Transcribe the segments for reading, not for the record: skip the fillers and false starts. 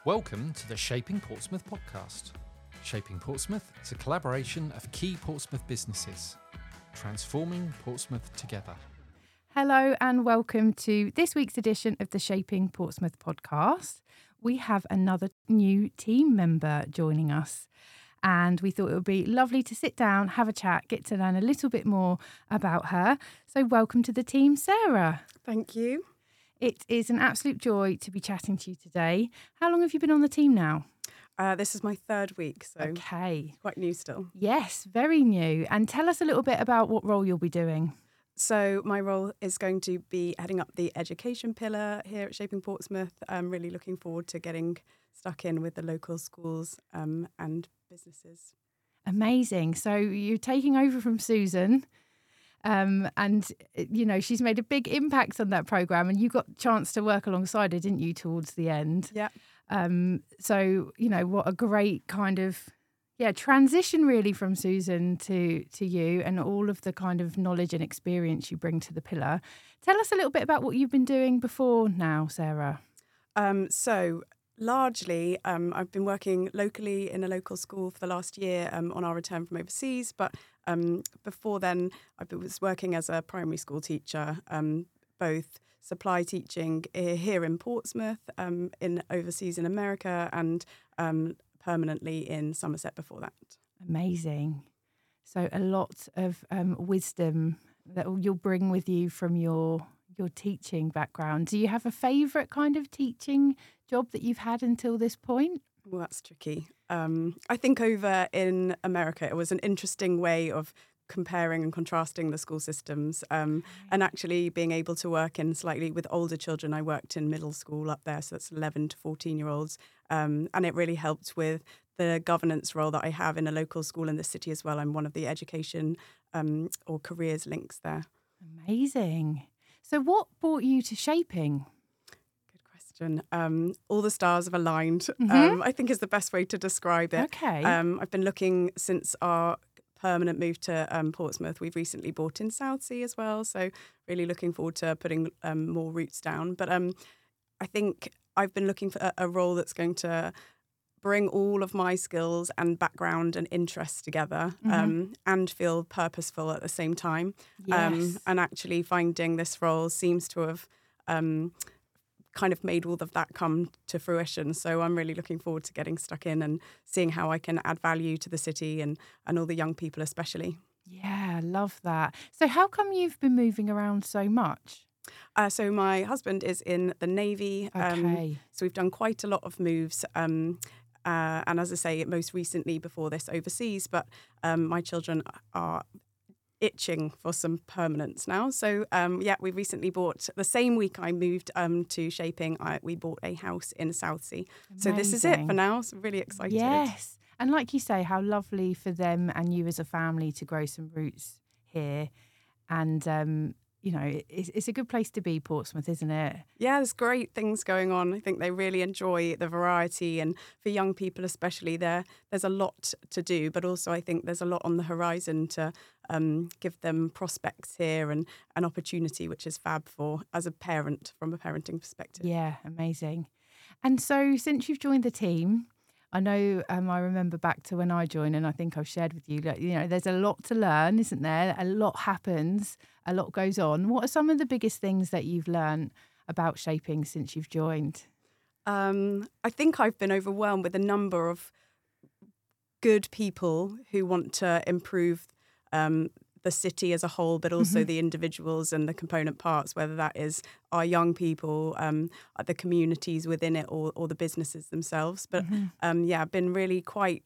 Welcome to the Shaping Portsmouth podcast. Shaping Portsmouth is a collaboration of key Portsmouth businesses, transforming Portsmouth together. Hello and welcome to this week's edition of the Shaping Portsmouth podcast. We have another new team member joining us, and we thought it would be lovely to sit down, have a chat, get to learn a little bit more about her. So welcome to the team, Sarah. Thank you. It is an absolute joy to be chatting to you today. How long have you been on the team now? This is my third week, so Okay. quite new still. Yes, very new. And tell us a little bit about what role you'll be doing. So my role is going to be heading up the education pillar here at Shaping Portsmouth. I'm really looking forward to getting stuck in with the local schools and businesses. Amazing. So you're taking over from Susan. And, you know, she's made a big impact on that programme, and you got a chance to work alongside her, didn't you, towards the end? Yeah. So, you know, what a great kind of, transition really from Susan to you, and all of the kind of knowledge and experience you bring to the pillar. Tell us a little bit about what you've been doing before now, Sarah. So largely, I've been working locally in a local school for the last year on our return from overseas. But before then, I was working as a primary school teacher, both supply teaching here in Portsmouth, in overseas in America, and permanently in Somerset before that. Amazing. So a lot of wisdom that you'll bring with you from your teaching background. Do you have a favourite kind of teaching job that you've had until this point? Well, that's tricky. I think over in America, it was an interesting way of comparing and contrasting the school systems, and actually being able to work in slightly with older children. I worked in middle school up there, so that's 11 to 14-year-olds, and it really helped with the governance role that I have in a local school in the city as well. I'm one of the education or careers links there. Amazing. So what brought you to Shaping? Good question. All the stars have aligned, I think is the best way to describe it. Okay. I've been looking since our permanent move to Portsmouth. We've recently bought in Southsea as well, so really looking forward to putting more roots down. But I think I've been looking for a role that's going to bring all of my skills and background and interests together, and feel purposeful at the same time. Yes. And actually finding this role seems to have kind of made all of that come to fruition. So I'm really looking forward to getting stuck in and seeing how I can add value to the city and all the young people especially. Yeah, love that. So how come you've been moving around so much? So my husband is in the Navy. Okay. So we've done quite a lot of moves. And as I say, most recently before this overseas, but my children are itching for some permanence now. So, we recently bought, the same week I moved to Shaping, we bought a house in Southsea. So this is it for now. So really excited. Yes. And like you say, how lovely for them and you as a family to grow some roots here. And, you know, it's a good place to be, Portsmouth, isn't it? Yeah, there's great things going on. I think they really enjoy the variety, and for young people especially, there's a lot to do, but also I think there's a lot on the horizon to give them prospects here and an opportunity, which is fab for as a parent from a parenting perspective. Yeah, amazing. And so since you've joined the team, I know I remember back to when I joined, and I think I've shared with you, like, you know, there's a lot to learn, isn't there? A lot happens, a lot goes on. What are some of the biggest things that you've learned about Shaping since you've joined? I think I've been overwhelmed with a number of good people who want to improve the city as a whole, but also the individuals and the component parts, whether that is our young people, the communities within it, or the businesses themselves. But I've been really quite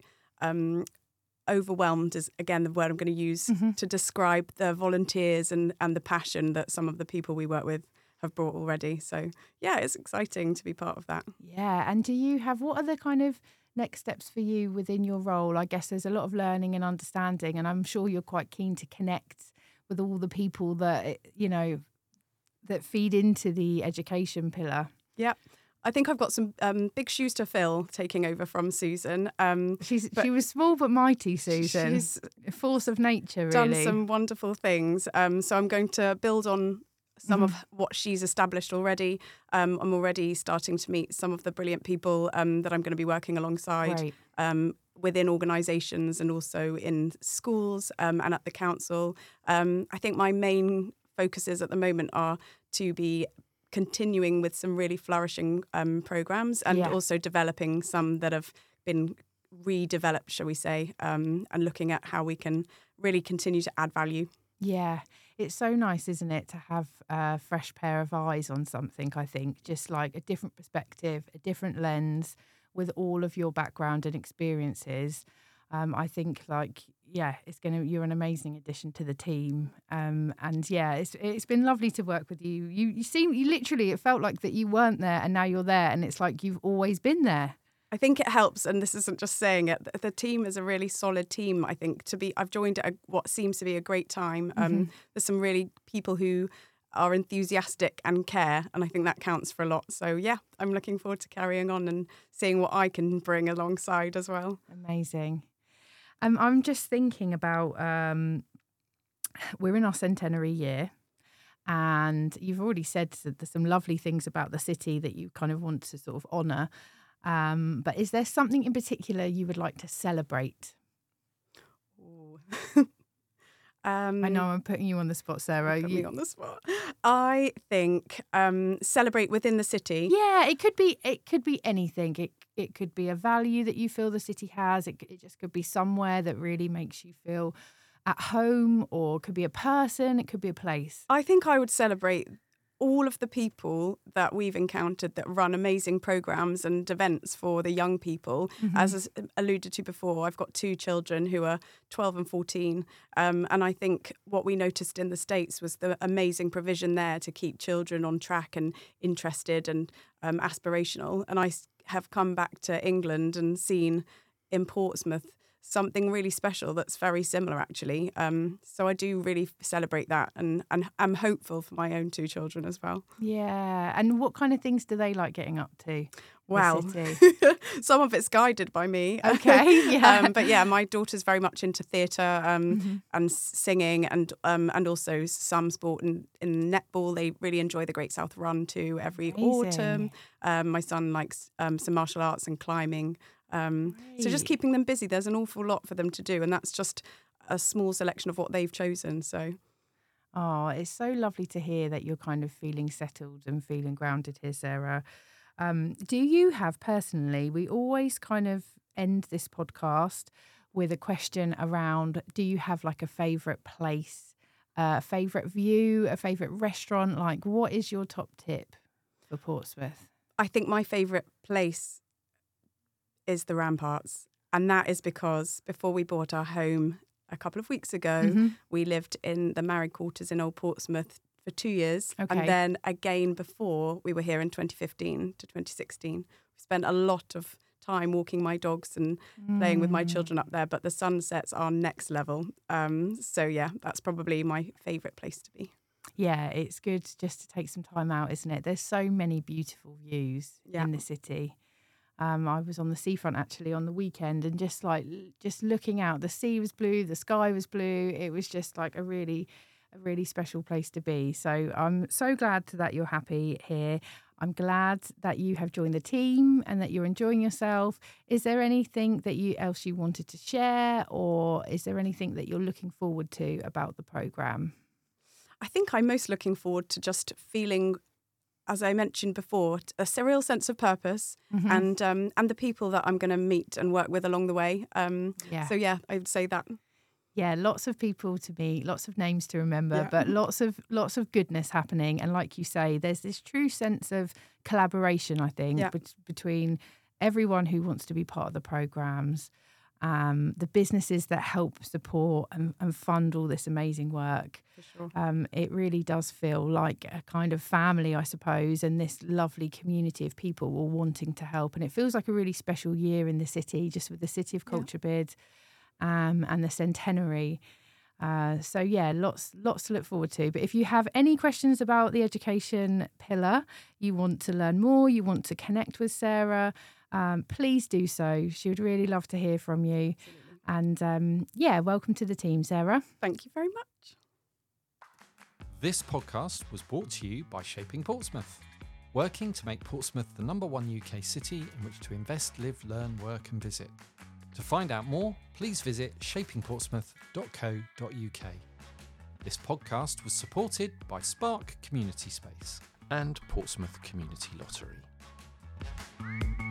overwhelmed is, again, the word I'm going to use to describe the volunteers and the passion that some of the people we work with have brought already. So, yeah, it's exciting to be part of that. Yeah. And do you have, what are the kind of next steps for you within your role? I guess there's a lot of learning and understanding, and I'm sure you're quite keen to connect with all the people that, you know, that feed into the education pillar. Yeah. I think I've got some big shoes to fill taking over from Susan. She was small but mighty, Susan. She's a force of nature, really. Done some wonderful things. So I'm going to build on some of what she's established already. I'm already starting to meet some of the brilliant people that I'm going to be working alongside within organisations and also in schools and at the council. I think my main focuses at the moment are to be continuing with some really flourishing programmes and also developing some that have been redeveloped, shall we say, and looking at how we can really continue to add value. Yeah, it's so nice, isn't it, to have a fresh pair of eyes on something, I think, just like a different perspective, a different lens with all of your background and experiences. I think you're an amazing addition to the team. It's been lovely to work with you. You felt like that you weren't there and now you're there and it's like you've always been there. I think it helps, and this isn't just saying it, the team is a really solid team, I think. I've joined at what seems to be a great time. There's some really people who are enthusiastic and care, and I think that counts for a lot. So, yeah, I'm looking forward to carrying on and seeing what I can bring alongside as well. Amazing. I'm just thinking about, we're in our centenary year, and you've already said that there's some lovely things about the city that you kind of want to sort of honour. But is there something in particular you would like to celebrate? I know I'm putting you on the spot, Sarah. Put me on the spot. I think celebrate within the city. Yeah, it could be anything. It could be a value that you feel the city has. It just could be somewhere that really makes you feel at home, or it could be a person. It could be a place. I think I would celebrate all of the people that we've encountered that run amazing programmes and events for the young people. As alluded to before, I've got 2 children who are 12 and 14. And I think what we noticed in the States was the amazing provision there to keep children on track and interested and aspirational. And I have come back to England and seen in Portsmouth something really special that's very similar, actually. So I do really celebrate that, and I'm hopeful for my own 2 children as well. Yeah. And what kind of things do they like getting up to? Well, some of it's guided by me. Okay, yeah. But yeah, my daughter's very much into theatre and singing and also some sport. And in netball, they really enjoy the Great South Run too every autumn. My son likes some martial arts and climbing. So just keeping them busy. There's an awful lot for them to do, and that's just a small selection of what they've chosen. So, it's so lovely to hear that you're kind of feeling settled and feeling grounded here, Sarah. Do you have personally, we always kind of end this podcast with a question around, do you have like a favourite place, a favourite view, a favourite restaurant? Like, what is your top tip for Portsmouth? I think my favourite place is the Ramparts, and that is because before we bought our home a couple of weeks ago, we lived in the married quarters in Old Portsmouth for 2 years, and then again before we were here in 2015 to 2016. We spent a lot of time walking my dogs and playing with my children up there, but the sunsets are next level. So yeah, that's probably my favourite place to be. Yeah, it's good just to take some time out, isn't it? There's so many beautiful views in the city. I was on the seafront actually on the weekend, and just looking out, the sea was blue, the sky was blue. It was just like a really special place to be. So I'm so glad that you're happy here. I'm glad that you have joined the team and that you're enjoying yourself. Is there anything that else you wanted to share, or is there anything that you're looking forward to about the programme? I think I'm most looking forward to just feeling, as I mentioned before, a surreal sense of purpose and the people that I'm going to meet and work with along the way. So yeah, I would say that. Yeah, lots of people to meet, lots of names to remember, but lots of goodness happening. And like you say, there's this true sense of collaboration, I think, between everyone who wants to be part of the programmes, the businesses that help support and fund all this amazing work. For sure. It really does feel like a kind of family, I suppose, and this lovely community of people all wanting to help. And it feels like a really special year in the city, just with the City of Culture bid and the centenary. So yeah, lots to look forward to. But if you have any questions about the education pillar, you want to learn more, you want to connect with Sarah, please do so. She would really love to hear from you. Absolutely. And welcome to the team, Sarah. Thank you very much. This podcast was brought to you by Shaping Portsmouth, working to make Portsmouth the #1 UK city in which to invest, live, learn, work and visit. To find out more, please visit shapingportsmouth.co.uk. This podcast was supported by Spark Community Space and Portsmouth Community Lottery.